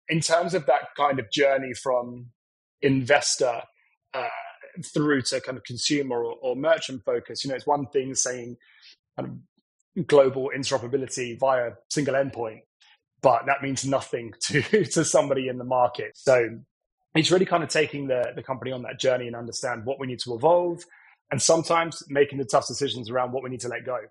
in terms of that kind of journey from investor uh, through to kind of consumer or merchant focus, it's one thing saying kind of global interoperability via single endpoint, but that means nothing to somebody in the market. So it's really kind of taking the company on that journey and understand what we need to evolve, and sometimes making the tough decisions around what we need to let go.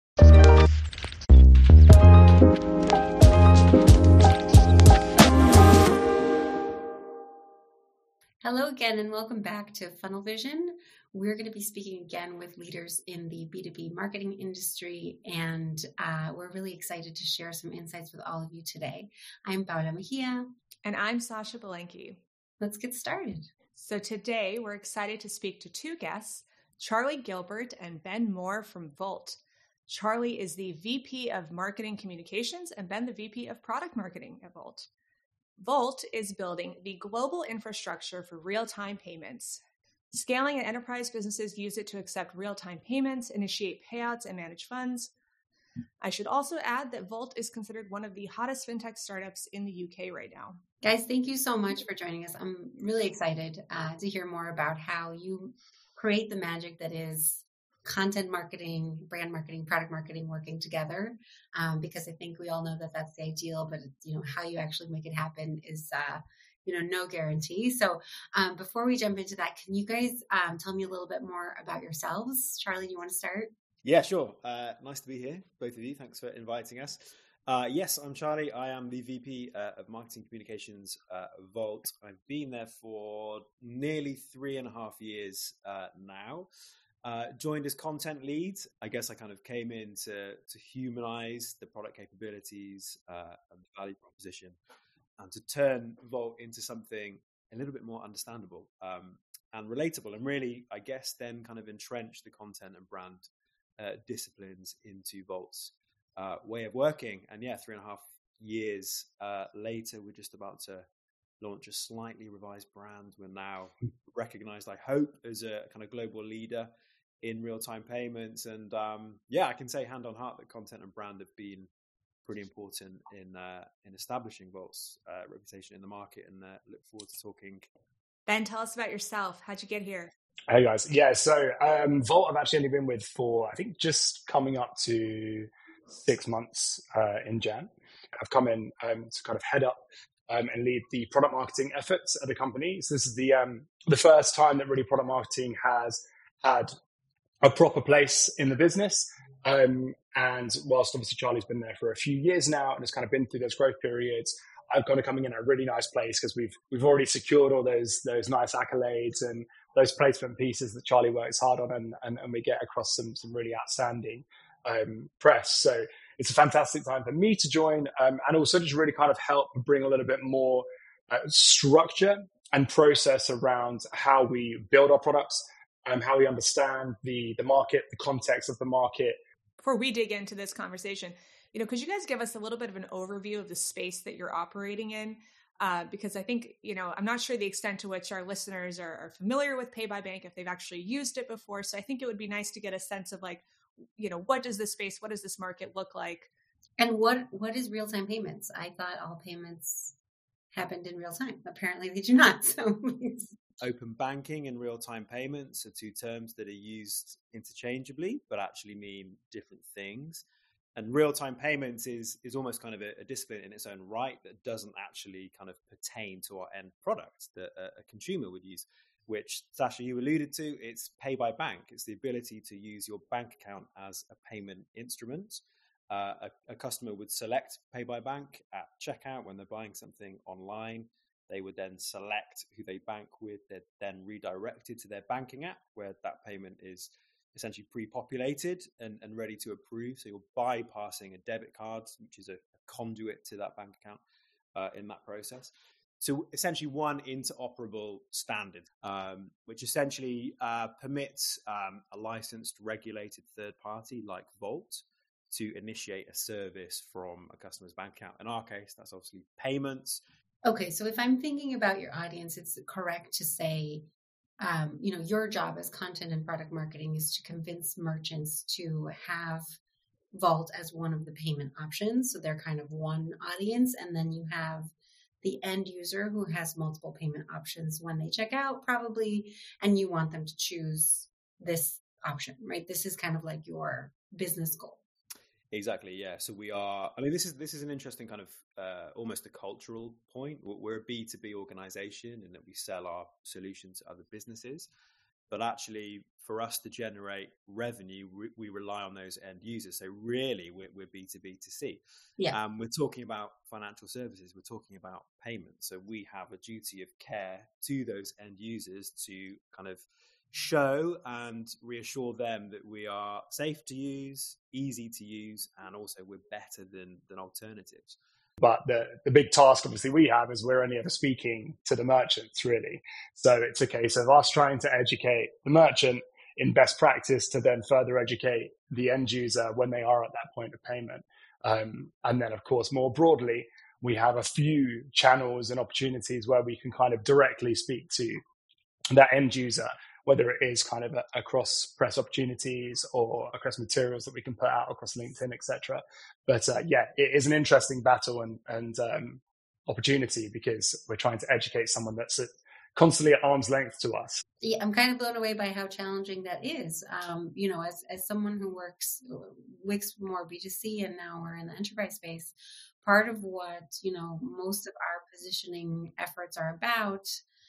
Hello again, and welcome back to Funnel Vision. We're going to be speaking again with leaders in the B2B marketing industry, and we're really excited to share some insights with all of you today. I'm Paula Mejia. And I'm Sasha Belenki. Let's get started. So today we're excited to speak to two guests, Charlie Gilbert and Ben Moore from Volt. Charlie is the VP of Marketing Communications and Ben the VP of Product Marketing at Volt. Volt is building the global infrastructure for real-time payments. Scaling and enterprise businesses use it to accept real-time payments, initiate payouts, and manage funds. I should also add that Volt is considered one of the hottest fintech startups in the UK right now. Guys, thank you so much for joining us. I'm really excited to hear more about how you create the magic that is content marketing, brand marketing, product marketing working together, because I think we all know that that's the ideal, but how you actually make it happen is no guarantee. So before we jump into that, can you guys tell me a little bit more about yourselves? Charlie, do you want to start? Yeah, sure. Nice to be here, both of you. Thanks for inviting us. Yes, I'm Charlie. I am the VP of Marketing Communications at Volt. I've been there for nearly 3.5 years now. Joined as content lead. I guess I kind of came in to humanize the product capabilities and the value proposition, and to turn Volt into something a little bit more understandable and relatable, and really, I guess, then kind of entrench the content and brand disciplines into Volt's way of working. And yeah, 3.5 years later, we're just about to launch a slightly revised brand. We're now recognized, I hope, as a kind of global leader in real-time payments. And I can say hand on heart that content and brand have been pretty important in establishing Volt's reputation in the market, and look forward to talking. Ben, tell us about yourself. How'd you get here? Hey guys. Yeah, so Volt I've actually only been with for, I think, just coming up to 6 months in Jan. I've come in to kind of head up and lead the product marketing efforts at the company. So this is the first time that really product marketing has had a proper place in the business. And whilst obviously Charlie's been there for a few years now and has kind of been through those growth periods, I've kind of coming in at a really nice place because we've already secured all those nice accolades and those placement pieces that Charlie works hard on, and we get across some really outstanding press. So it's a fantastic time for me to join, and also just really kind of help bring a little bit more structure and process around how we build our products, how we understand the market, the context of the market. Before we dig into this conversation, could you guys give us a little bit of an overview of the space that you're operating in? Because I think, I'm not sure the extent to which our listeners are familiar with Pay by Bank, if they've actually used it before. So I think it would be nice to get a sense of what does this market look like? And what is real-time payments? I thought all payments happened in real time. Apparently they do not. So open banking and real-time payments are two terms that are used interchangeably, but actually mean different things. And real-time payments is almost kind of a discipline in its own right that doesn't actually kind of pertain to our end product that a consumer would use, which, Sasha, you alluded to. It's Pay by Bank. It's the ability to use your bank account as a payment instrument. A customer would select Pay by Bank at checkout when they're buying something online. They would then select who they bank with. They're then redirected to their banking app where that payment is essentially pre-populated and ready to approve. So you're bypassing a debit card, which is a conduit to that bank account in that process. So essentially one interoperable standard, which essentially permits a licensed regulated third party like Volt to initiate a service from a customer's bank account. In our case, that's obviously payments. Okay, so if I'm thinking about your audience, it's correct to say, your job as content and product marketing is to convince merchants to have Volt as one of the payment options. So they're kind of one audience. And then you have the end user who has multiple payment options when they check out, probably, and you want them to choose this option, right? This is kind of like your business goal. Exactly. Yeah. So we are. I mean, this is an interesting kind of almost a cultural point. We're a B2B organization in that we sell our solutions to other businesses, but actually, for us to generate revenue, we rely on those end users. So really, we're B2B2C. Yeah. We're talking about financial services. We're talking about payments. So we have a duty of care to those end users to kind of show and reassure them that we are safe to use, easy to use, and also we're better than alternatives. But the big task, obviously, we have is we're only ever speaking to the merchants, really. So it's a case of us trying to educate the merchant in best practice to then further educate the end user when they are at that point of payment. And then, of course, more broadly, we have a few channels and opportunities where we can kind of directly speak to that end user, whether it is kind of across press opportunities or across materials that we can put out across LinkedIn, etc. But yeah, it is an interesting battle and opportunity because we're trying to educate someone that's constantly at arm's length to us. Yeah, I'm kind of blown away by how challenging that is. As someone who works more B2C and now we're in the enterprise space, part of what, most of our positioning efforts are about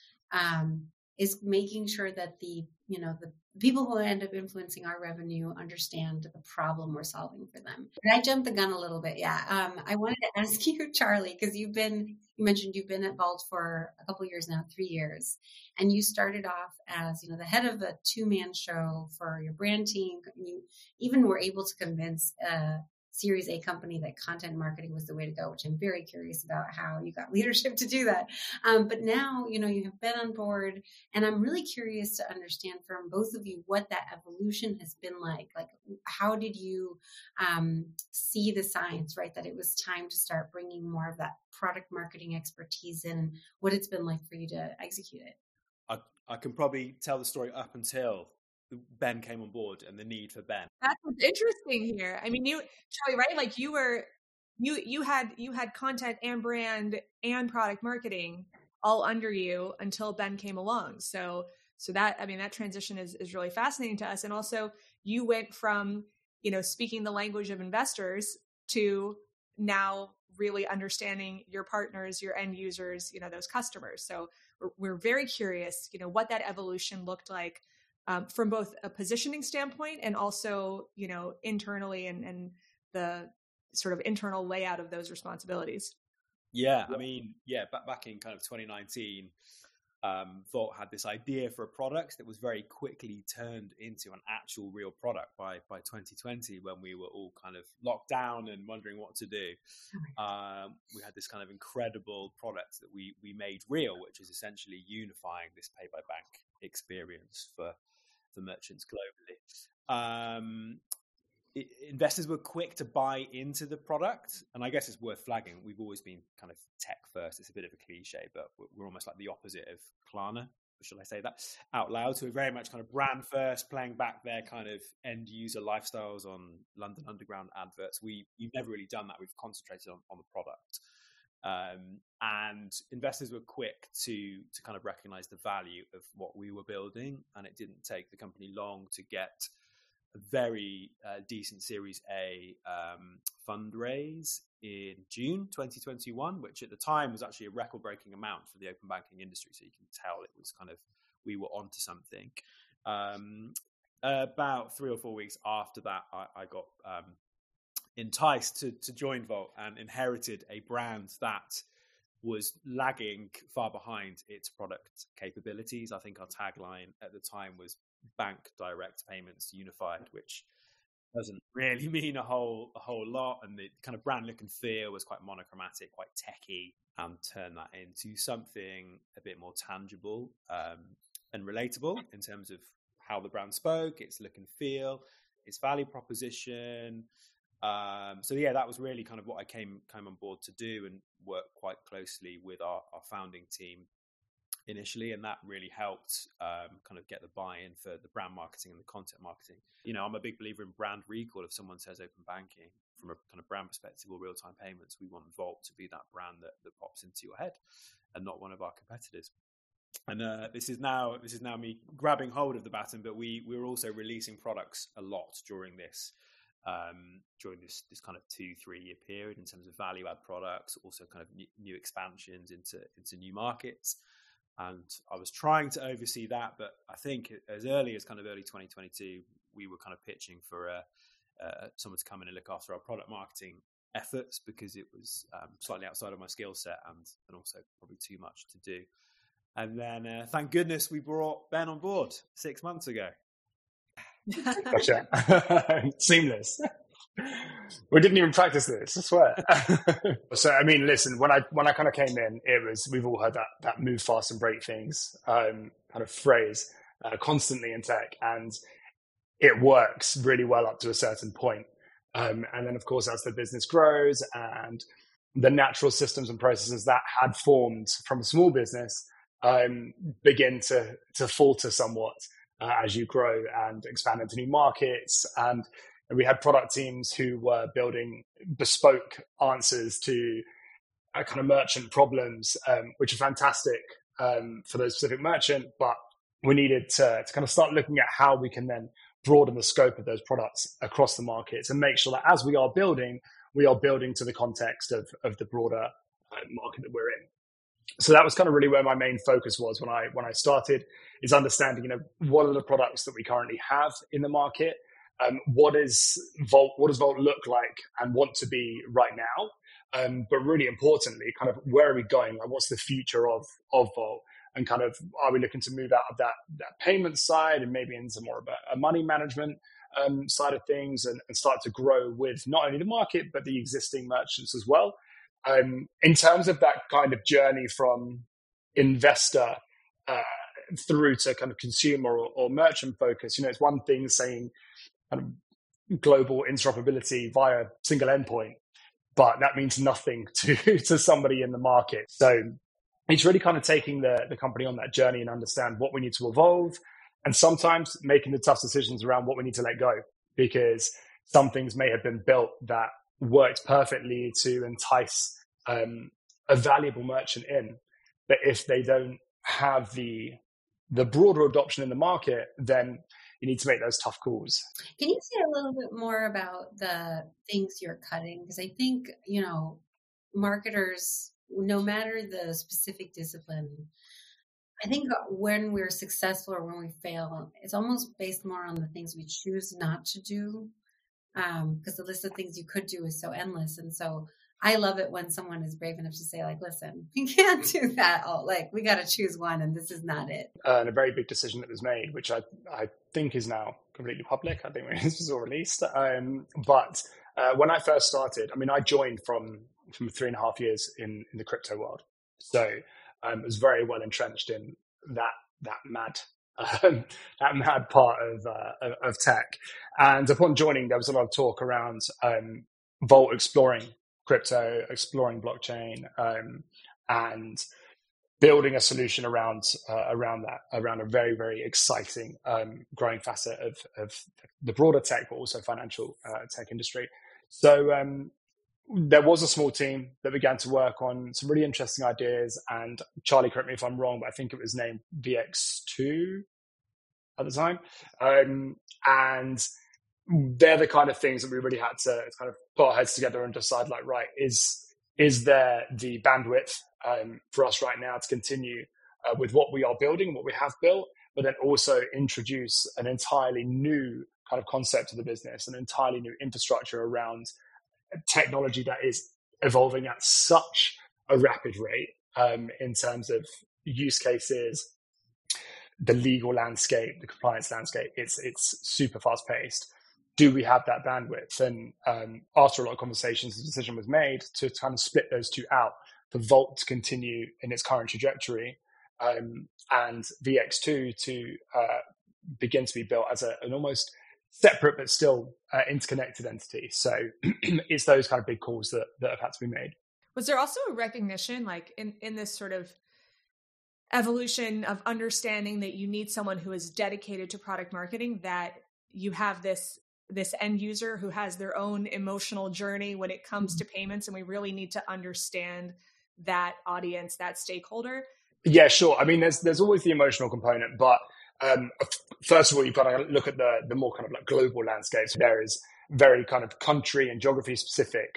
is making sure that the people who end up influencing our revenue understand the problem we're solving for them. And I jumped the gun a little bit. Yeah. I wanted to ask you, Charlie, because you mentioned you've been at Vault for a couple of years now, 3 years, and you started off as, the head of a 2-man show for your brand team. You even were able to convince Series A company that content marketing was the way to go, which I'm very curious about how you got leadership to do that. But now, you have been on board, and I'm really curious to understand from both of you what that evolution has been like. Like, how did you see the signs, right, that it was time to start bringing more of that product marketing expertise in, and what it's been like for you to execute it? I can probably tell the story up until Ben came on board and the need for Ben. That's what's interesting here. I mean, you, Charlie, right? Like you had content and brand and product marketing all under you until Ben came along. So that, I mean, that transition is really fascinating to us. And also you went from, speaking the language of investors to now really understanding your partners, your end users, those customers. So we're very curious, what that evolution looked like. From both a positioning standpoint and also, internally and the sort of internal layout of those responsibilities. Yeah, I mean, back in kind of 2019, Vault had this idea for a product that was very quickly turned into an actual real product by 2020, when we were all kind of locked down and wondering what to do. We had this kind of incredible product that we made real, which is essentially unifying this pay by bank experience for merchants globally. Investors were quick to buy into the product, and I guess it's worth flagging, we've always been kind of tech first. It's a bit of a cliche, but we're almost like the opposite of Klarna, should I say that out loud? So we're very much kind of brand first, playing back their kind of end user lifestyles on London Underground adverts. We've never really done that. We've concentrated on the product. And investors were quick to kind of recognize the value of what we were building. And it didn't take the company long to get a very decent Series A fundraise in June 2021, which at the time was actually a record-breaking amount for the open banking industry. So you can tell it was kind of, we were onto something. About 3 or 4 weeks after that, I got enticed to join Vault and inherited a brand that was lagging far behind its product capabilities. I think our tagline at the time was Bank Direct Payments Unified, which doesn't really mean a whole lot. And the kind of brand look and feel was quite monochromatic, quite techy, and turn that into something a bit more tangible and relatable in terms of how the brand spoke, its look and feel, its value proposition. So yeah, that was really kind of what I came on board to do, and work quite closely with our founding team initially, and that really helped kind of get the buy-in for the brand marketing and the content marketing. I'm a big believer in brand recall. If someone says open banking, from a kind of brand perspective or real-time payments, we want Volt to be that brand that pops into your head and not one of our competitors. And this is now me grabbing hold of the baton, but we're also releasing products a lot during this kind of 2-3 year period in terms of value add products, also kind of new expansions into new markets. And I was trying to oversee that, but I think as early as kind of early 2022, we were kind of pitching for someone to come in and look after our product marketing efforts, because it was slightly outside of my skill set and also probably too much to do. And then thank goodness we brought Ben on board 6 months ago. Gotcha. Seamless. We didn't even practice this, I swear. So, I mean, listen, when I kind of came in, we've all heard that move fast and break things kind of phrase constantly in tech, and it works really well up to a certain point. And then, of course, as the business grows and the natural systems and processes that had formed from a small business begin to falter somewhat as you grow and expand into new markets. And we had product teams who were building bespoke answers to kind of merchant problems, which are fantastic for those specific merchant. But we needed to kind of start looking at how we can then broaden the scope of those products across the markets and make sure that as we are building to the context of the broader market that we're in. So that was kind of really where my main focus was when I started, is understanding, what are the products that we currently have in the market. What does Volt look like and want to be right now? But really importantly, kind of where are we going? Like, what's the future of Volt? And kind of, are we looking to move out of that payment side and maybe into more of a money management side of things and start to grow with not only the market, but the existing merchants as well? In terms of that kind of journey from investor through to kind of consumer or merchant focus, it's one thing saying kind of global interoperability via single endpoint, but that means nothing to somebody in the market. So it's really kind of taking the company on that journey and understand what we need to evolve, and sometimes making the tough decisions around what we need to let go, because some things may have been built that worked perfectly to entice a valuable merchant in, but if they don't have the broader adoption in the market, then you need to make those tough calls. Can you say a little bit more about the things you're cutting? Because I think, marketers, no matter the specific discipline, I think when we're successful or when we fail, it's almost based more on the things we choose not to do, because the list of things you could do is so endless. And so I love it when someone is brave enough to say, like, listen, we can't do that all. Like, we got to choose one, and this is not it. And a very big decision that was made, which I think is now completely public. I think this was all released. But when I first started, I joined from 3.5 years in the crypto world. So I was very well entrenched in that mad part of tech. And upon joining, there was a lot of talk around Volt exploring crypto, exploring blockchain, and building a solution around a very, very exciting growing facet of the broader tech, but also financial tech industry. So there was a small team that began to work on some really interesting ideas, and Charlie, correct me if I'm wrong, but I think it was named VX2 at the time. And they're the kind of things that we really had to kind of put our heads together and decide, like, right, is there the bandwidth for us right now to continue with what we are building, what we have built, but then also introduce an entirely new kind of concept to the business, an entirely new infrastructure around technology that is evolving at such a rapid rate in terms of use cases, the legal landscape, the compliance landscape. It's super fast paced. Do we have that bandwidth? And after a lot of conversations, the decision was made to kind of split those two out, for Volt to continue in its current trajectory, and VX2 to begin to be built as an almost separate but still interconnected entity. So it's those kind of big calls that have had to be made. Was there also a recognition, like in this sort of evolution of understanding that you need someone who is dedicated to product marketing, that you have this this end user who has their own emotional journey when it comes to payments, and we really need to understand that audience, that stakeholder? Yeah, sure. I mean, there's always the emotional component, but first of all, you've got to look at the more kind of like global landscapes. There is very kind of country and geography specific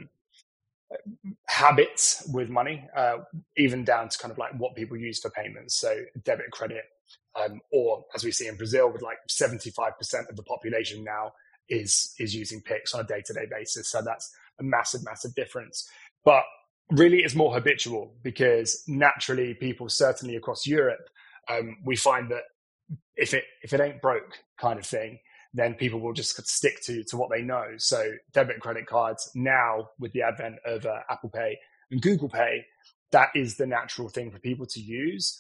habits with money, even down to kind of like what people use for payments. So debit, credit, or as we see in Brazil, with like 75% of the population now is using Pix on a day-to-day basis. So that's a massive, massive difference. But really, it's more habitual because naturally, people certainly across Europe, we find that if it ain't broke kind of thing, then people will just stick to what they know. So debit and credit cards now, with the advent of Apple Pay and Google Pay, that is the natural thing for people to use.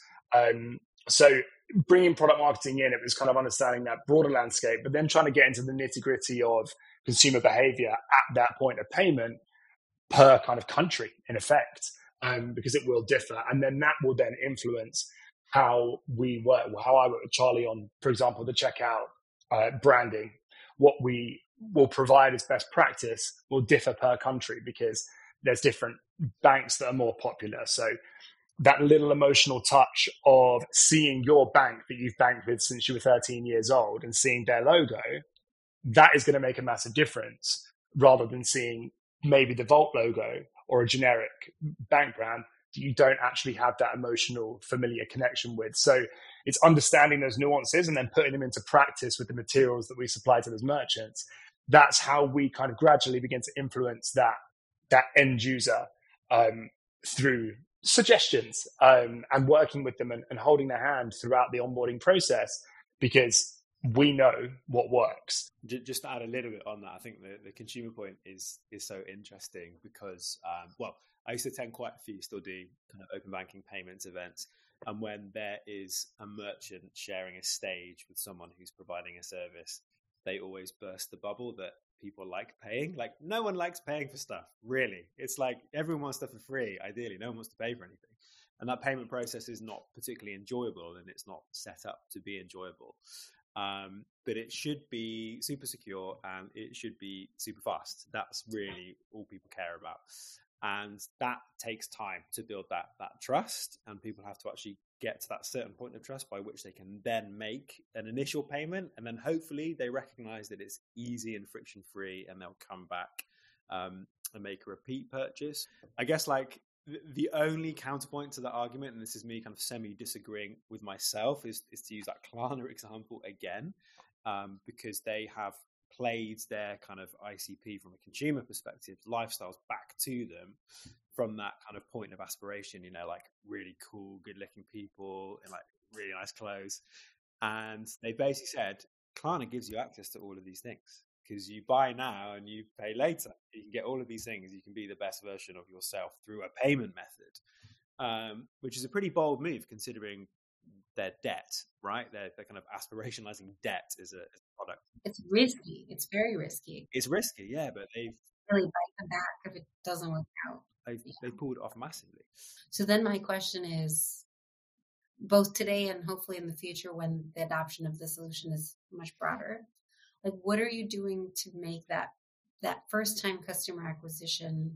So bringing product marketing in, it was kind of understanding that broader landscape, but then trying to get into the nitty gritty of consumer behavior at that point of payment per kind of country, in effect, because it will differ. And then that will then influence how we work, how I work with Charlie on, for example, the checkout branding. What we will provide as best practice will differ per country because there's different banks that are more popular. So that little emotional touch of seeing your bank that you've banked with since you were 13 years old and seeing their logo, that is going to make a massive difference rather than seeing maybe the Volt logo or a generic bank brand that you don't actually have that emotional, familiar connection with. So it's understanding those nuances and then putting them into practice with the materials that we supply to those merchants. That's how we kind of gradually begin to influence that end user through suggestions and working with them and holding their hand throughout the onboarding process, because we know what works. Just to add a little bit on that, I think the consumer point is so interesting because, I used to attend quite a few, still do kind of open banking payments events. And when there is a merchant sharing a stage with someone who's providing a service, they always burst the bubble that people like paying. Like, no one likes paying for stuff, really. It's like everyone wants stuff for free, ideally. No one wants to pay for anything. And that payment process is not particularly enjoyable, and it's not set up to be enjoyable. But it should be super secure and it should be super fast. That's really all people care about. And that takes time to build that trust, and people have to actually get to that certain point of trust by which they can then make an initial payment, and then hopefully they recognize that it's easy and friction free, and they'll come back and make a repeat purchase. I guess like the only counterpoint to that argument, and this is me kind of semi disagreeing with myself, is to use that Klarna example again, because they have played their kind of ICP from a consumer perspective, lifestyles back to them from that kind of point of aspiration, like really cool, good looking people in like really nice clothes. And they basically said, Klarna gives you access to all of these things because you buy now and you pay later. You can get all of these things. You can be the best version of yourself through a payment method, which is a pretty bold move considering their debt, right? They're kind of aspirationalizing debt as a product. It's risky. It's very risky. It's risky, yeah, but they've really bite them back if it doesn't work out. They pulled it off massively. So then my question is, both today and hopefully in the future when the adoption of the solution is much broader, like what are you doing to make that first time customer acquisition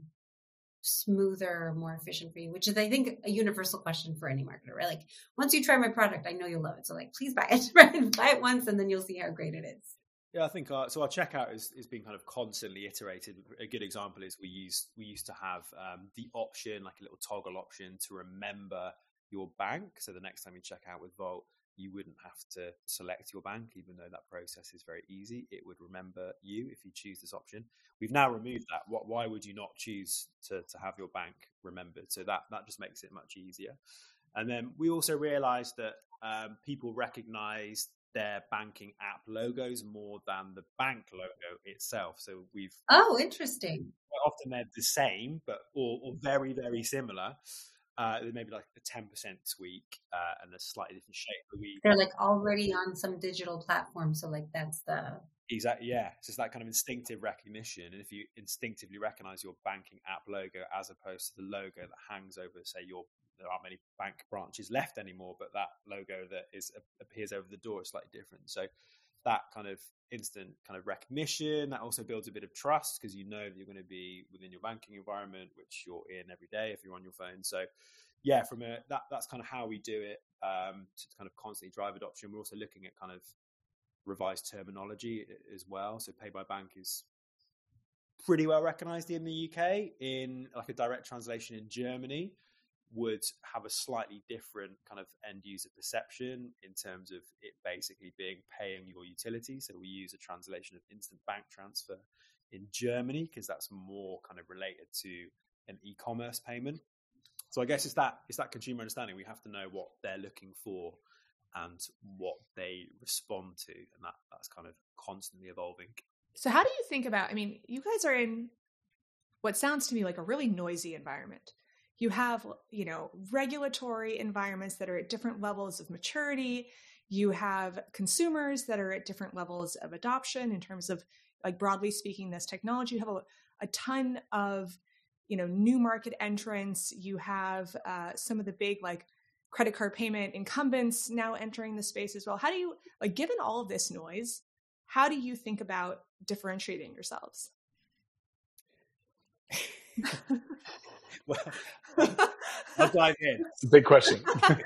smoother, more efficient for you, which is, I think, a universal question for any marketer, right? Like, once you try my product, I know you'll love it. So like, please buy it, right? Buy it once and then you'll see how great it is. Yeah, I think our checkout is being kind of constantly iterated. A good example is we used to have the option, like a little toggle option to remember your bank. So the next time you check out with Volt, you wouldn't have to select your bank, even though that process is very easy. It would remember you if you choose this option. We've now removed that. Why would you not choose to have your bank remembered? So that just makes it much easier. And then we also realized that people recognize their banking app logos more than the bank logo itself. So interesting. Often they're the same, but or very, very similar. Maybe like a 10% tweak and a slightly different shape. They're like already on some digital platform, so like that's the exactly, yeah. So it's that kind of instinctive recognition, and if you instinctively recognize your banking app logo as opposed to the logo that hangs over, say there aren't many bank branches left anymore, but that logo that appears over the door is slightly different. So that kind of instant kind of recognition. That also builds a bit of trust because you know that you're going to be within your banking environment, which you're in every day if you're on your phone. So yeah, that's kind of how we do it, to kind of constantly drive adoption. We're also looking at kind of revised terminology as well. So pay by bank is pretty well recognized in the UK. In like a direct translation in Germany would have a slightly different kind of end user perception in terms of it basically being paying your utilities. So we use a translation of instant bank transfer in Germany because that's more kind of related to an e-commerce payment. So I guess it's that consumer understanding. We have to know what they're looking for and what they respond to, and that's kind of constantly evolving. So how do you think about, I mean, you guys are in what sounds to me like a really noisy environment. You have, regulatory environments that are at different levels of maturity. You have consumers that are at different levels of adoption in terms of, like, broadly speaking, this technology. You have a ton of, new market entrants. You have some of the big, like, credit card payment incumbents now entering the space as well. How do you, like, given all of this noise, how do you think about differentiating yourselves? Well, I'll dive in. It's a big question.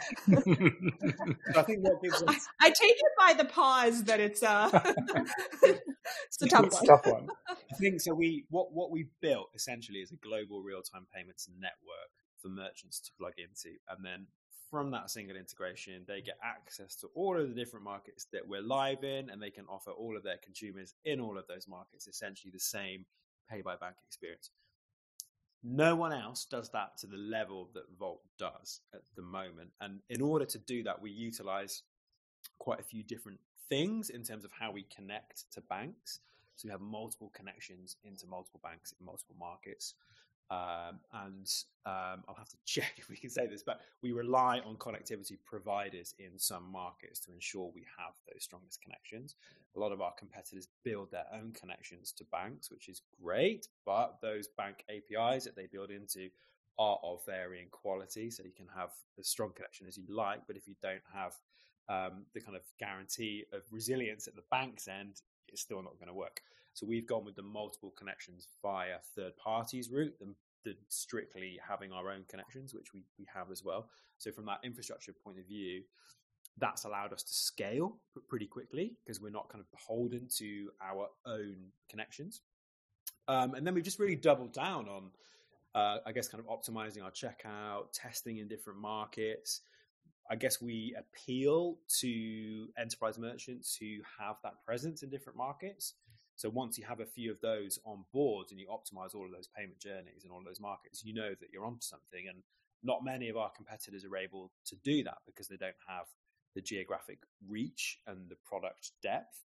I think what gives us... I take it by the pause that it's it's a tough one. I think so. What we've built essentially is a global real-time payments network for merchants to plug into, and then from that single integration, they get access to all of the different markets that we're live in, and they can offer all of their consumers in all of those markets essentially the same pay by bank experience. No one else does that to the level that Volt does at the moment. And in order to do that, we utilize quite a few different things in terms of how we connect to banks. So we have multiple connections into multiple banks in multiple markets. I'll have to check if we can say this, but we rely on connectivity providers in some markets to ensure we have those strongest connections. A lot of our competitors build their own connections to banks, which is great, but those bank APIs that they build into are of varying quality. So you can have as strong connection as you like, but if you don't have the kind of guarantee of resilience at the bank's end, it's still not going to work. So we've gone with the multiple connections via third parties route than strictly having our own connections, which we have as well. So from that infrastructure point of view, that's allowed us to scale pretty quickly because we're not kind of beholden to our own connections. And then we've just really doubled down on, I guess, kind of optimizing our checkout, testing in different markets. I guess we appeal to enterprise merchants who have that presence in different markets. So once you have a few of those on board and you optimize all of those payment journeys in all of those markets, you know that you're onto something. And not many of our competitors are able to do that because they don't have the geographic reach and the product depth.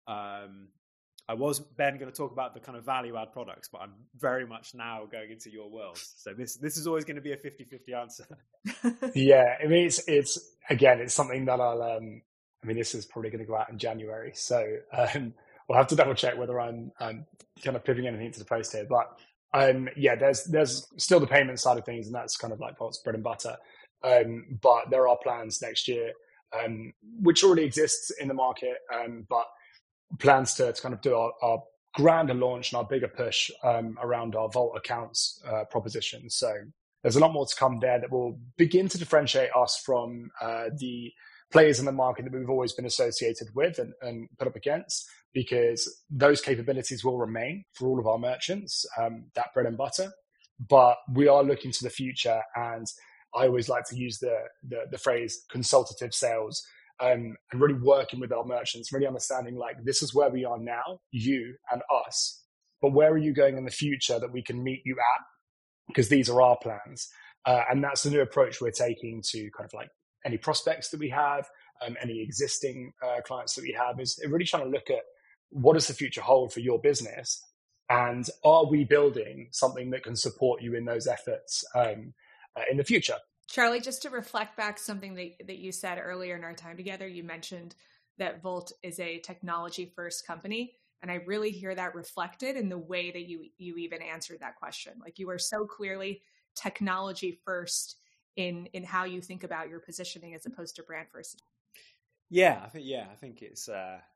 I was, Ben, going to talk about the kind of value add products, but I'm very much now going into your world. So this is always going to be a 50-50 answer. Yeah, I mean, it's something that this is probably going to go out in January. So we'll have to double check whether I'm kind of pivoting anything to the post here. But there's still the payment side of things, and that's kind of like Volt's bread and butter. But there are plans next year, which already exists in the market, but plans to kind of do our grander launch and our bigger push around our Volt accounts proposition. So there's a lot more to come there that will begin to differentiate us from the players in the market that we've always been associated with and put up against, because those capabilities will remain for all of our merchants, that bread and butter. But we are looking to the future, and I always like to use the phrase consultative sales, and really working with our merchants, really understanding, like, this is where we are now, you and us, but where are you going in the future that we can meet you at? Because these are our plans. And that's the new approach we're taking to kind of like any prospects that we have, any existing clients that we have, is really trying to look at what does the future hold for your business, and are we building something that can support you in those efforts in the future? Charlie, just to reflect back something that you said earlier in our time together, you mentioned that Volt is a technology first company. And I really hear that reflected in the way that you even answered that question. Like, you are so clearly technology first in how you think about your positioning as opposed to brand first. I think it's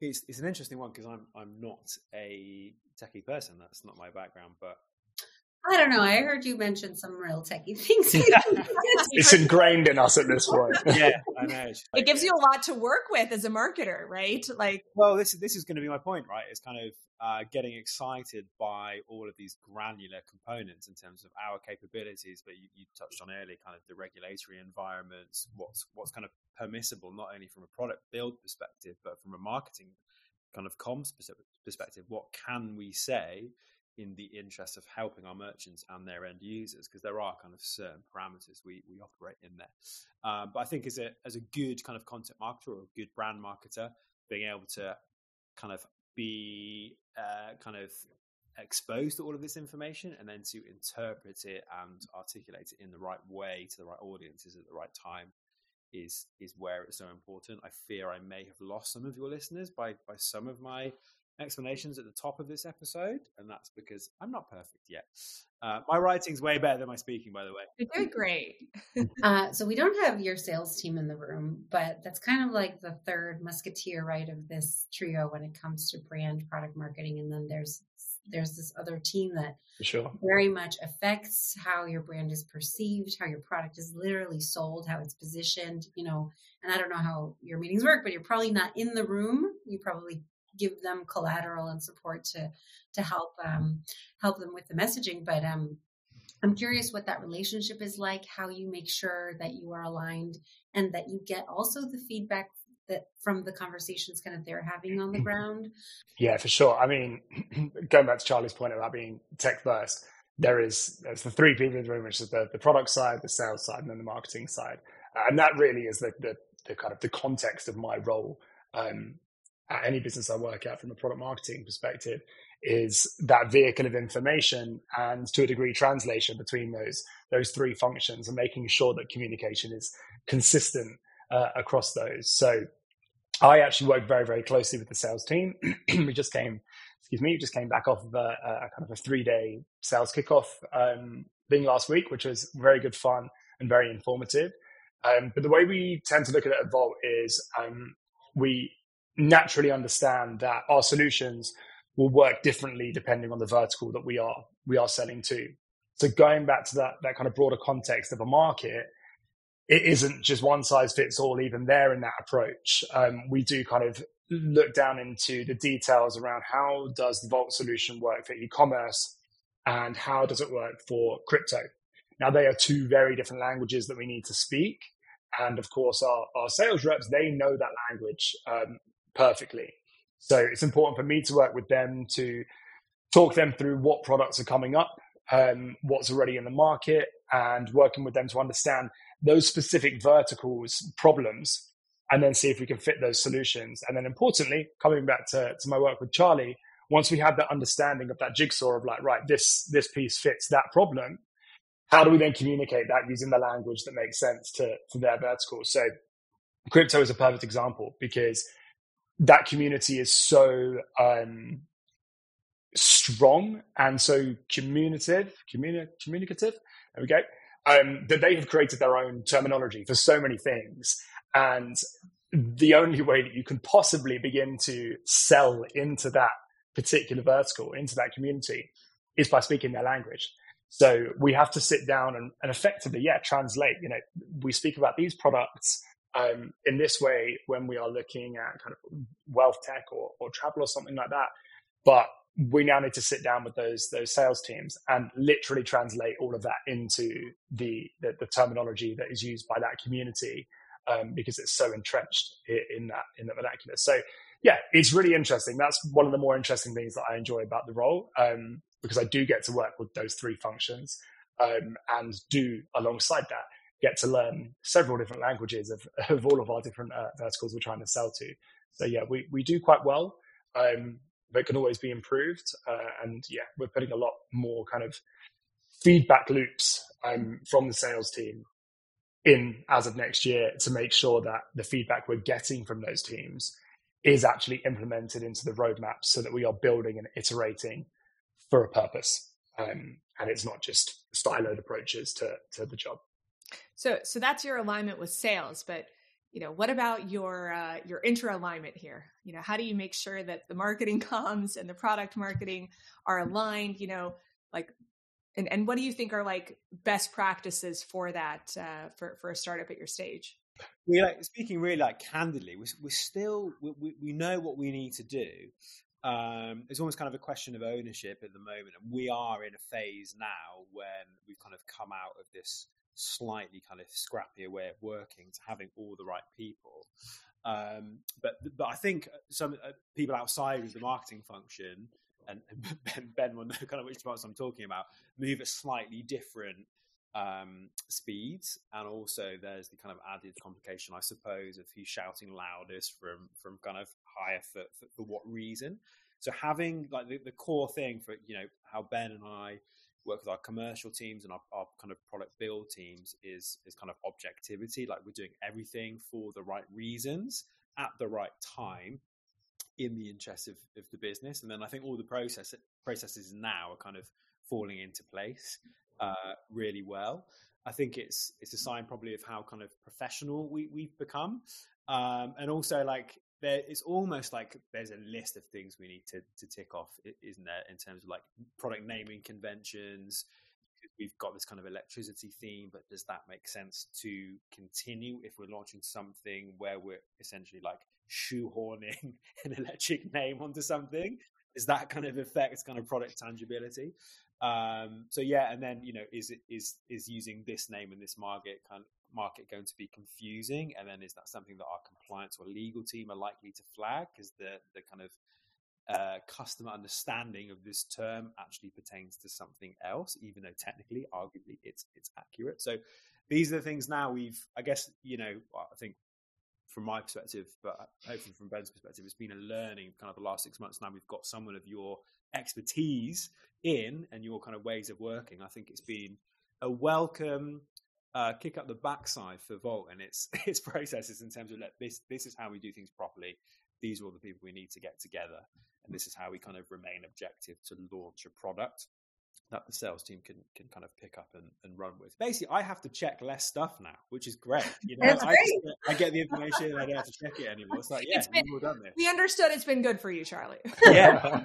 It's an interesting one because I'm not a techie person. That's not my background, but I don't know. I heard you mention some real techie things. It's ingrained in us at this point. Yeah, I know. It gives you a lot to work with as a marketer, right? Like, well, this is going to be my point, right? It's kind of getting excited by all of these granular components in terms of our capabilities. But you touched on earlier, kind of the regulatory environments, what's kind of permissible, not only from a product build perspective, but from a marketing kind of comms perspective. What can we say in the interest of helping our merchants and their end users, because there are kind of certain parameters we operate in there. But I think as a good kind of content marketer or a good brand marketer, being able to kind of be kind of exposed to all of this information and then to interpret it and articulate it in the right way to the right audiences at the right time is where it's so important. I fear I may have lost some of your listeners by some of my explanations at the top of this episode, and that's because I'm not perfect yet. My writing's way better than my speaking, by the way. You're doing great. So we don't have your sales team in the room, but that's kind of like the third musketeer, right, of this trio when it comes to brand product marketing. And then there's this other team that very much affects how your brand is perceived, how your product is literally sold, how it's positioned, and I don't know how your meetings work, but you're probably not in the room. You probably give them collateral and support to help them with the messaging. But I'm curious what that relationship is like, how you make sure that you are aligned and that you get also the feedback that from the conversations kind of they're having on the ground. Yeah, for sure. I mean, going back to Charlie's point about being tech first, there's the three people in the room, which is the product side, the sales side, and then the marketing side. And that really is the kind of the context of my role at any business I work at from a product marketing perspective, is that vehicle of information and to a degree translation between those three functions and making sure that communication is consistent across those. So I actually work very, very closely with the sales team. We just came back off of a kind of a 3-day sales kickoff thing last week, which was very good fun and very informative. But the way we tend to look at it at Volt is we naturally understand that our solutions will work differently depending on the vertical that we are selling to. So going back to that kind of broader context of a market, it isn't just one size fits all even there in that approach. We do kind of look down into the details around how does the Volt solution work for e-commerce and how does it work for crypto. Now, they are two very different languages that we need to speak. And of course, our sales reps, they know that language perfectly. So it's important for me to work with them to talk them through what products are coming up, what's already in the market, and working with them to understand those specific verticals problems and then see if we can fit those solutions. And then importantly, coming back to my work with Charlie, once we have that understanding of that jigsaw of like, right, this piece fits that problem, how do we then communicate that using the language that makes sense to their vertical? So crypto is a perfect example because that community is so strong and so communicative, there we go, that they have created their own terminology for so many things. And the only way that you can possibly begin to sell into that particular vertical, into that community, is by speaking their language. So we have to sit down and effectively, translate. We speak about these products in this way when we are looking at kind of wealth tech or travel or something like that. But we now need to sit down with those sales teams and literally translate all of that into the terminology that is used by that community, because it's so entrenched in that vernacular. So yeah, it's really interesting. That's one of the more interesting things that I enjoy about the role, because I do get to work with those three functions, and do alongside that get to learn several different languages of all of our different verticals we're trying to sell to. So yeah, we do quite well, but can always be improved. And yeah, we're putting a lot more kind of feedback loops from the sales team in as of next year to make sure that the feedback we're getting from those teams is actually implemented into the roadmap so that we are building and iterating for a purpose. And it's not just siloed approaches to the job. So that's your alignment with sales, but what about your inter-alignment here? How do you make sure that the marketing comms and the product marketing are aligned, and what do you think are like best practices for that, for a startup at your stage? Speaking really candidly, we know what we need to do. It's almost kind of a question of ownership at the moment, and we are in a phase now when we've kind of come out of this slightly kind of scrappier way of working to having all the right people. But I think some people outside of the marketing function, and Ben will know kind of which parts I'm talking about, move at slightly different speeds, and also there's the kind of added complication, I suppose, of who's shouting loudest from kind of higher for what reason. So having like the core thing for how Ben and I work with our commercial teams and our kind of product build teams is kind of objectivity. Like, we're doing everything for the right reasons at the right time in the interest of the business. And then I think all the processes now are kind of falling into place really well. I think it's a sign probably of how kind of professional we've become. And also it's almost like there's a list of things we need to tick off, isn't there, in terms of like product naming conventions. We've got this kind of electricity theme, but does that make sense to continue if we're launching something where we're essentially like shoehorning an electric name onto something? Does that kind of affect kind of product tangibility? So yeah, and then is using this name in this market going to be confusing? And then is that something that our compliance or legal team are likely to flag? Because the kind of customer understanding of this term actually pertains to something else, even though technically, arguably, it's accurate. So these are the things now I think from my perspective, but hopefully from Ben's perspective, it's been a learning kind of the last 6 months. Now we've got someone of your expertise in and your kind of ways of working. I think it's been a welcome kick up the backside for Volt and its processes in terms of this is how we do things properly. These are all the people we need to get together, and this is how we kind of remain objective to launch a product that the sales team can kind of pick up and run with. Basically, I have to check less stuff now, which is great. That's great. I get the information and I don't have to check it anymore. It's like, we've all done this. We understood it's been good for you, Charlie. Yeah.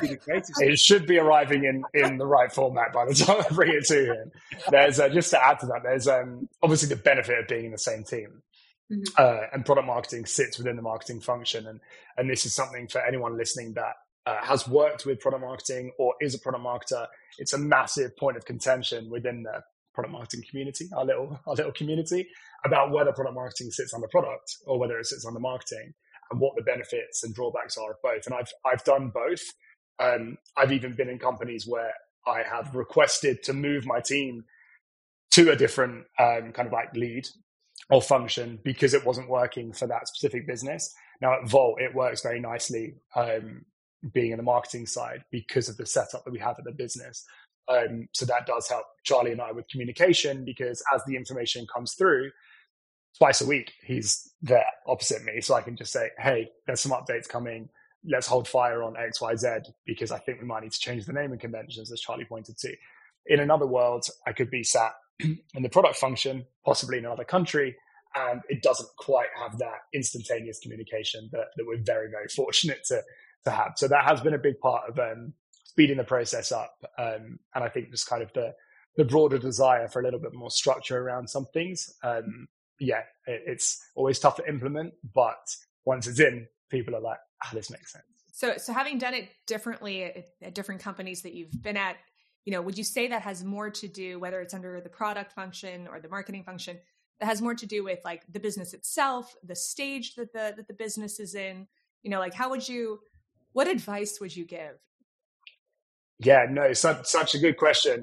It should be arriving in the right format by the time I bring it to him. There's just to add to that, there's obviously the benefit of being in the same team. Mm-hmm. And product marketing sits within the marketing function. And this is something for anyone listening that has worked with product marketing or is a product marketer. It's a massive point of contention within the product marketing community, our little community, about whether product marketing sits under product or whether it sits under marketing, and what the benefits and drawbacks are of both. And I've done both. I've even been in companies where I have requested to move my team to a different kind of like lead or function because it wasn't working for that specific business. Now at Volt, it works very nicely being in the marketing side because of the setup that we have at the business. So that does help Charlie and I with communication, because as the information comes through twice a week, he's there opposite me. So I can just say, hey, there's some updates coming. Let's hold fire on X, Y, Z, because I think we might need to change the naming conventions, as Charlie pointed to. In another world, I could be sat in the product function, possibly in another country, and it doesn't quite have that instantaneous communication that we're very, very fortunate to have. So that has been a big part of speeding the process up. And I think just kind of the broader desire for a little bit more structure around some things. It's always tough to implement, but once it's in, people are like, this makes sense. So having done it differently at different companies that you've been at, would you say that has more to do, whether it's under the product function or the marketing function, that has more to do with like the business itself, the stage that the business is in? What advice would you give? Yeah, no, such a good question.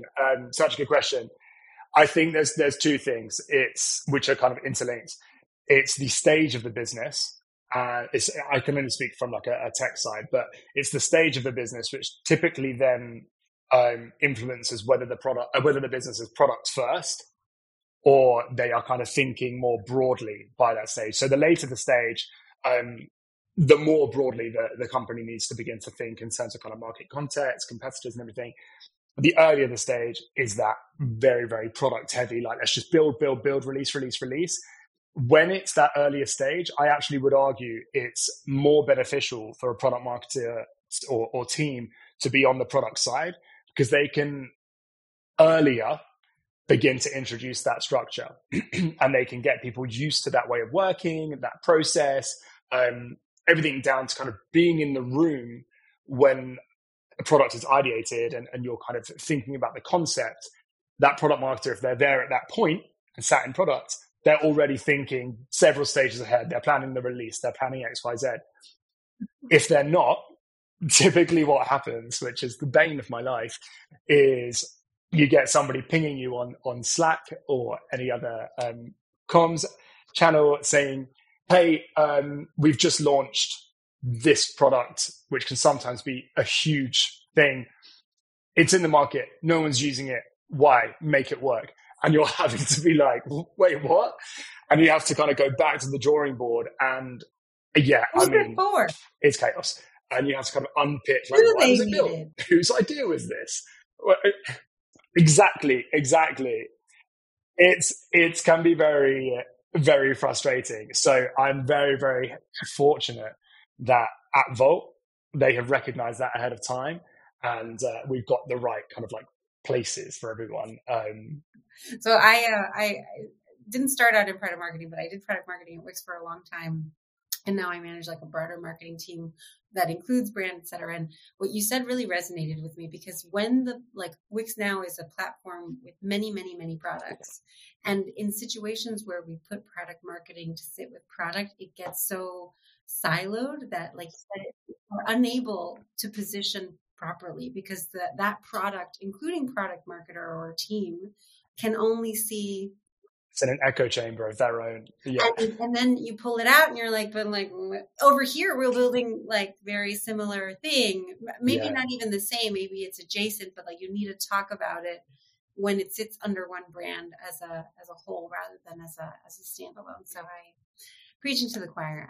I think there's two things, which are kind of interlinked. It's the stage of the business. I can only speak from like a tech side, but it's the stage of the business which typically then influences whether the business is product first, or they are kind of thinking more broadly by that stage. So the later the stage, the more broadly the company needs to begin to think in terms of kind of market context, competitors and everything. The earlier the stage is that very, very product heavy, like let's just build, release. when it's that earlier stage, I actually would argue it's more beneficial for a product marketer or team to be on the product side, because they can earlier begin to introduce that structure and they can get people used to that way of working, that process, everything down to kind of being in the room when a product is ideated and you're kind of thinking about the concept. That product marketer, if they're there at that point and sat in product, they're already thinking several stages ahead. They're planning the release. They're planning X, Y, Z. If they're not, typically what happens, which is the bane of my life, is you get somebody pinging you on Slack or any other comms channel saying, hey, we've just launched this product, which can sometimes be a huge thing. It's in the market. No one's using it. Why? Make it work. And you're having to be like, wait, what? And you have to kind of go back to the drawing board. And yeah, I mean, it's chaos. And you have to kind of unpick, like, why was it built? Whose idea was this? Exactly. It can be very, very frustrating. So I'm very, very fortunate that at Volt, they have recognized that ahead of time. And we've got the right kind of like places for everyone. So I didn't start out in product marketing, but I did product marketing at Wix for a long time. And now I manage like a broader marketing team that includes brand, et cetera. And what you said really resonated with me, because when Wix now is a platform with many, many, many products. And in situations where we put product marketing to sit with product, it gets so siloed that, like you said, we're unable to position properly, because that product, including product marketer or team, can only see. It's in an echo chamber of their own. Yeah. And then you pull it out and you're like, but like over here, we're building like very similar thing. Maybe not even the same. Maybe it's adjacent, but like you need to talk about it when it sits under one brand as a whole rather than as a standalone. So preaching to the choir.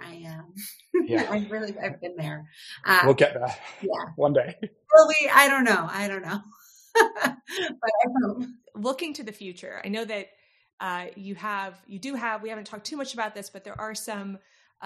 I've been there. We'll get there. Yeah. One day. Will we? I don't know. But I hope. Looking to the future, I know that we haven't talked too much about this, but there are some,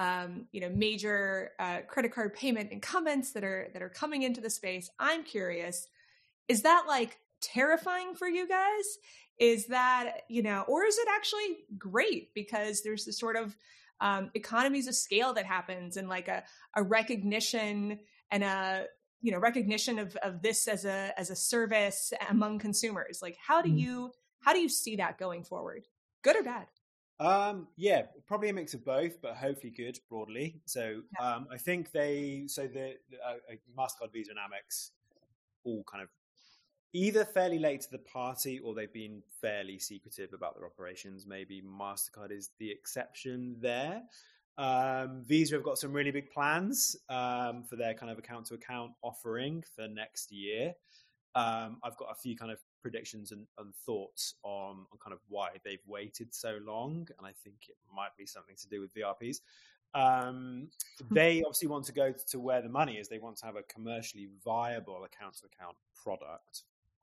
major credit card payment incumbents that are coming into the space. I'm curious, is that like terrifying for you guys? Is that, or is it actually great because there's this sort of economies of scale that happens and like a recognition and recognition of this as a service among consumers? Like, how do you see that going forward? Good or bad? Yeah, probably a mix of both, but hopefully good broadly. So I think the MasterCard, Visa, and Amex all kind of either fairly late to the party or they've been fairly secretive about their operations. Maybe MasterCard is the exception there. Visa have got some really big plans for their kind of account-to-account offering for next year. I've got a few kind of predictions and thoughts on kind of why they've waited so long, and I think it might be something to do with VRPs. They obviously want to go to where the money is. They want to have a commercially viable account-to-account product.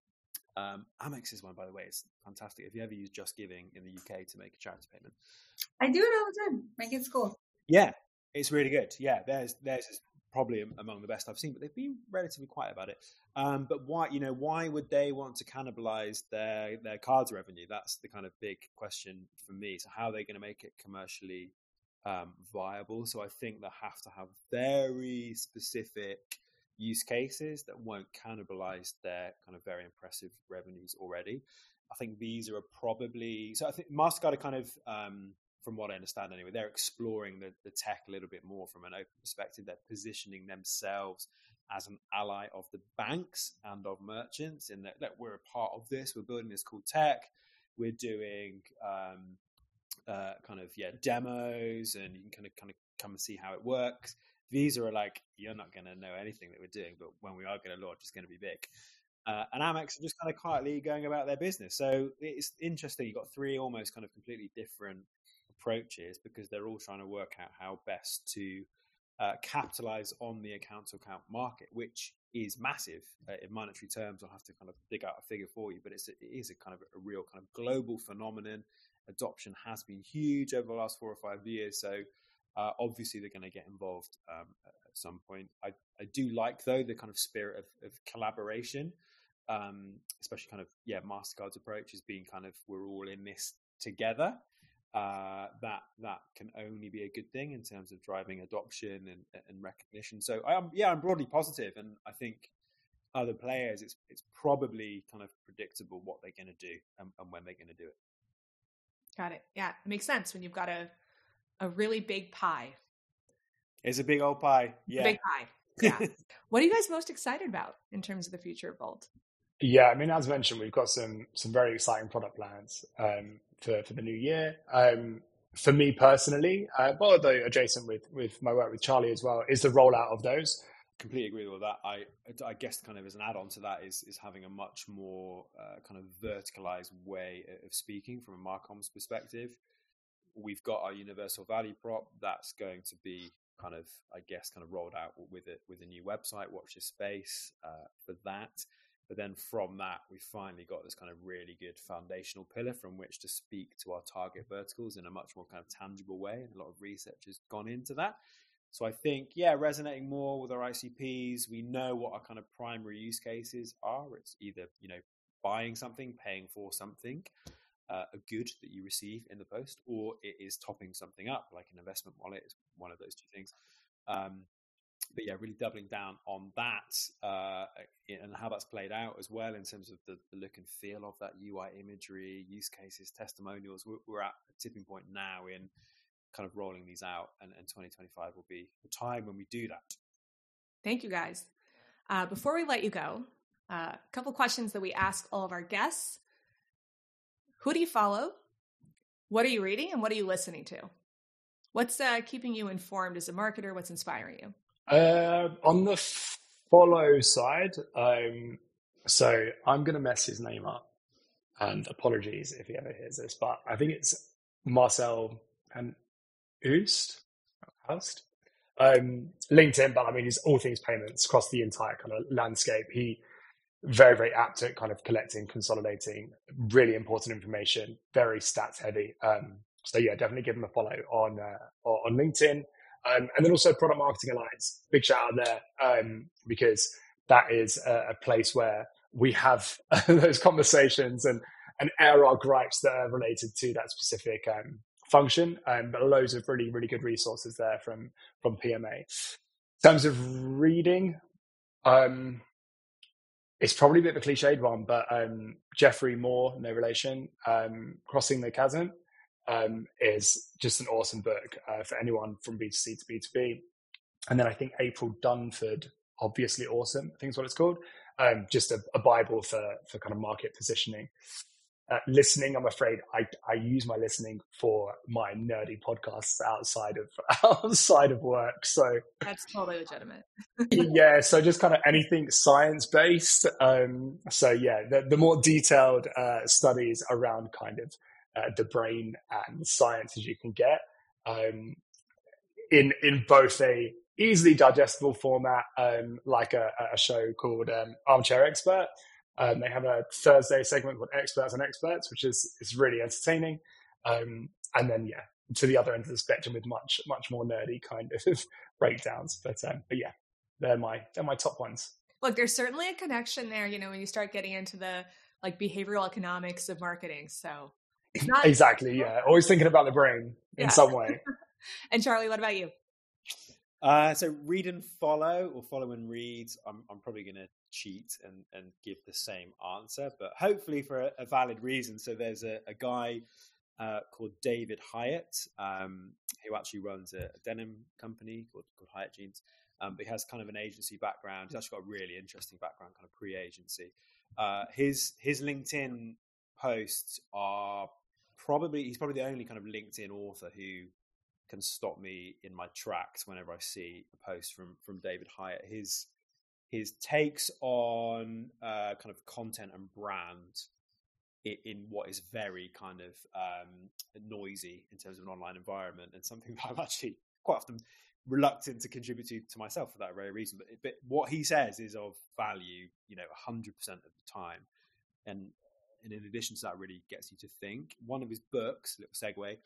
Amex's one, by the way, is fantastic. Have you ever used Just Giving in the UK to make a charity payment? I do it all the time. My kids' school. Yeah, it's really good. Yeah, theirs is probably among the best I've seen, but they've been relatively quiet about it. But why would they want to cannibalize their cards revenue? That's the kind of big question for me. So how are they going to make it commercially viable? So I think they have to have very specific use cases that won't cannibalize their kind of very impressive revenues already. I think these are probably, so I think MasterCard are kind of, from what I understand anyway, they're exploring the tech a little bit more from an open perspective. They're positioning themselves as an ally of the banks and of merchants in that we're a part of this. We're building this cool tech. We're doing demos, and you can kind of come and see how it works. Visa are like, you're not going to know anything that we're doing, but when we are going to launch, it's going to be big. And Amex are just kind of quietly going about their business. So it's interesting. You've got three almost kind of completely different approaches because they're all trying to work out how best to capitalize on the account-to-account market, which is massive in monetary terms. I'll have to kind of dig out a figure for you, but it is a kind of a real kind of global phenomenon. adoption has been huge over the last 4 or 5 years. So obviously they're going to get involved at some point. I do like, though, the kind of spirit of collaboration, especially kind of, MasterCard's approach has been kind of, we're all in this together. That can only be a good thing in terms of driving adoption and recognition. So I'm broadly positive, and I think other players, it's probably kind of predictable what they're going to do and when they're going to do it. Got it. Yeah, it makes sense when you've got a really big pie. It's a big old pie. Yeah, big pie. Yeah. What are you guys most excited about in terms of the future of Volt? Yeah, I mean, as mentioned, we've got some very exciting product plans for the new year. For me personally, but although adjacent with my work with Charlie as well, is the rollout of those. Completely agree with that. I guess kind of as an add-on to that is having a much more kind of verticalized way of speaking from a Marcom's perspective. We've got our universal value prop that's going to be kind of rolled out with a new website, Watch This Space, for that. But then from that, we finally got this kind of really good foundational pillar from which to speak to our target verticals in a much more kind of tangible way. And a lot of research has gone into that. So I think, resonating more with our ICPs. We know what our kind of primary use cases are. It's either, buying something, paying for something, a good that you receive in the post, or it is topping something up, like an investment wallet is one of those two things. But really doubling down on that and how that's played out as well in terms of the look and feel of that UI imagery, use cases, testimonials. We're at a tipping point now in kind of rolling these out, and 2025 will be the time when we do that. Thank you, guys. Before we let you go, a couple questions that we ask all of our guests. Who do you follow? What are you reading? And what are you listening to? What's keeping you informed as a marketer? What's inspiring you? On the follow side, so I'm going to mess his name up, and apologies if he ever hears this, but I think it's Marcel and Oost, LinkedIn, but I mean, he's all things payments across the entire kind of landscape. He very, very apt at kind of collecting, consolidating really important information, very stats heavy. So definitely give him a follow on LinkedIn. And then also Product Marketing Alliance, big shout out there, because that is a place where we have those conversations and air our gripes that are related to that specific function, but loads of really, really good resources there from PMA. In terms of reading, it's probably a bit of a cliched one, but Geoffrey Moore, no relation, Crossing the Chasm is just an awesome book for anyone from B2C to B2B. And then I think April Dunford, Obviously Awesome, I think is what it's called. Just a Bible for kind of market positioning. Listening, I'm afraid I use my listening for my nerdy podcasts outside of work. So that's totally legitimate. So just kind of anything science based. The more detailed studies around kind of the brain and science as you can get, in both a easily digestible format, like a show called Armchair Expert. They have a Thursday segment called Experts on Experts, which is really entertaining. And then, to the other end of the spectrum with much, much more nerdy kind of breakdowns. But they're my top ones. Look, there's certainly a connection there, when you start getting into the behavioral economics of marketing. So it's not exactly. Always thinking about the brain in some way. And Charlie, what about you? So read and follow, or follow and read. I'm probably going to cheat and give the same answer, but hopefully for a valid reason. So there's a guy called David Hyatt, who actually runs a denim company called Hyatt Jeans. But he has kind of an agency background. He's actually got a really interesting background, kind of pre-agency. His LinkedIn posts are he's probably the only kind of LinkedIn author who can stop me in my tracks whenever I see a post from David Hyatt. His takes on kind of content and brand in what is very kind of noisy in terms of an online environment, and something that I'm actually quite often reluctant to contribute to myself for that very reason. But what he says is of value, 100% of the time. And and in addition to that, really gets you to think. One of his books, little segue,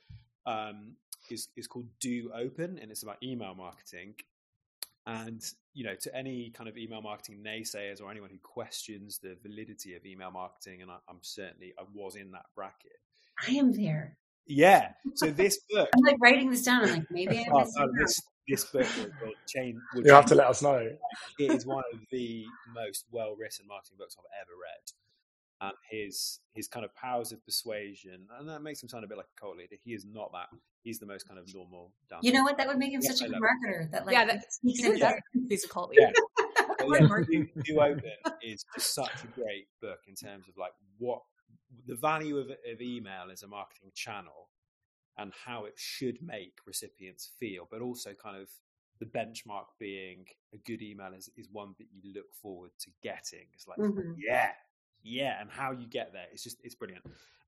is called Do Open, and it's about email marketing. And, to any kind of email marketing naysayers or anyone who questions the validity of email marketing, and I was in that bracket. I am there. Yeah. So this book, I'm like writing this down. I'm like, maybe I missed this book will change. You'll have to let us know. It is one of the most well-written marketing books I've ever read. His kind of powers of persuasion, and that makes him sound a bit like a cult leader. He is not that. He's the most kind of normal. You know what? That would make him such a good marketer. That sneaks into he's a cult leader. Do Open is just such a great book in terms of like what the value of email as a marketing channel and how it should make recipients feel, but also kind of the benchmark being a good email is one that you look forward to getting. It's like, yeah, and how you get there, it's brilliant.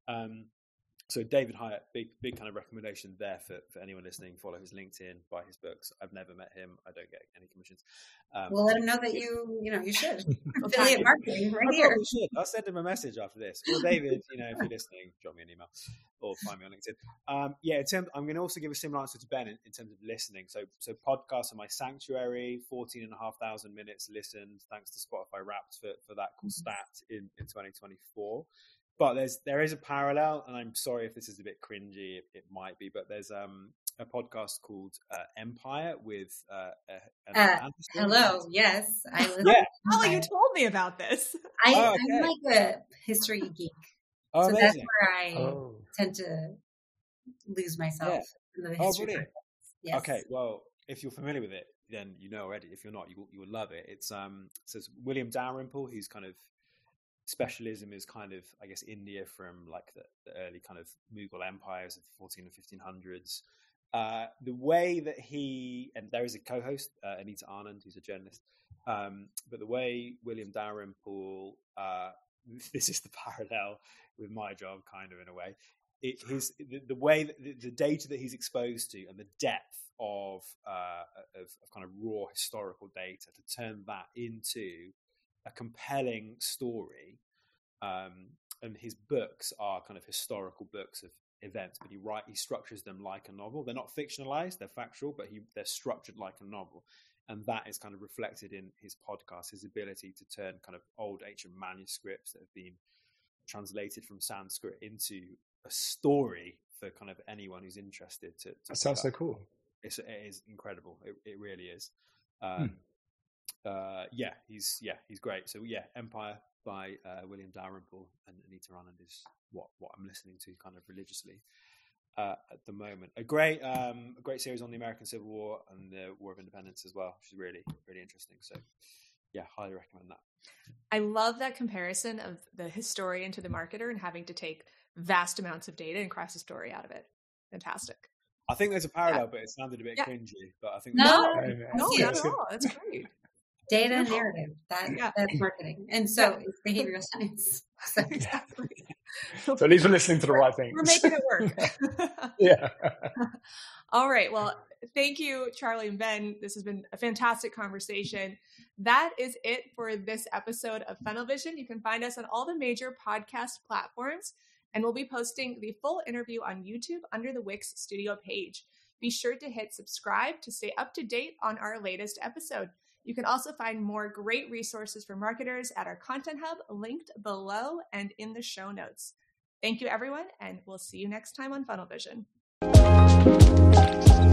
So David Hyatt, big kind of recommendation there for anyone listening. Follow his LinkedIn, buy his books. I've never met him. I don't get any commissions. We'll let him know that you should. Affiliate marketing right here. I'll send him a message after this. Well, David, if you're listening, drop me an email or find me on LinkedIn. I'm going to also give a similar answer to Ben in terms of listening. So podcasts are my sanctuary. 14,500 minutes listened, thanks to Spotify Wrapped for that cool stat in 2024. But there is a parallel, and I'm sorry if this is a bit cringy, it might be, but there's a podcast called Empire with hello, yes. You told me about this. I'm like a history geek. Oh, so amazing. That's where I tend to lose myself in the history. Brilliant. Yes. Okay, well, if you're familiar with it, then you know already. If you're not, you will love it. It's William Dalrymple, who's kind of specialism is kind of, I guess, India from like the early kind of Mughal empires of the 14 and 1500s. The way that and there is a co-host, Anita Anand, who's a journalist, but the way William Dalrymple, this is the parallel with my job, kind of in a way. The way that the data that he's exposed to and the depth of kind of raw historical data to turn that into a compelling story, and his books are kind of historical books of events, but he structures them like a novel. They're not fictionalized, they're factual, but they're structured like a novel, and that is kind of reflected in his podcast, his ability to turn kind of old ancient manuscripts that have been translated from Sanskrit into a story for kind of anyone who's interested to that sounds so cool. It is incredible. It really is. He's great. So Empire by William Dalrymple and Anita Anand is what I'm listening to kind of religiously at the moment. A great series on the American Civil War and the War of Independence as well, which is really, really interesting. So highly recommend that. I love that comparison of the historian to the marketer and having to take vast amounts of data and cross a story out of it. Fantastic. I think there's a parallel, but it sounded a bit cringy. But I think not at all. That's great. Data and narrative. That's marketing. And so it's behavioral science. So. Exactly. So at least we're listening to the right things. We're making it work. Yeah. All right. Well, thank you, Charlie and Ben. This has been a fantastic conversation. That is it for this episode of Funnel Vision. You can find us on all the major podcast platforms, and we'll be posting the full interview on YouTube under the Wix Studio page. Be sure to hit subscribe to stay up to date on our latest episode. You can also find more great resources for marketers at our Content Hub linked below and in the show notes. Thank you, everyone, and we'll see you next time on Funnel Vision.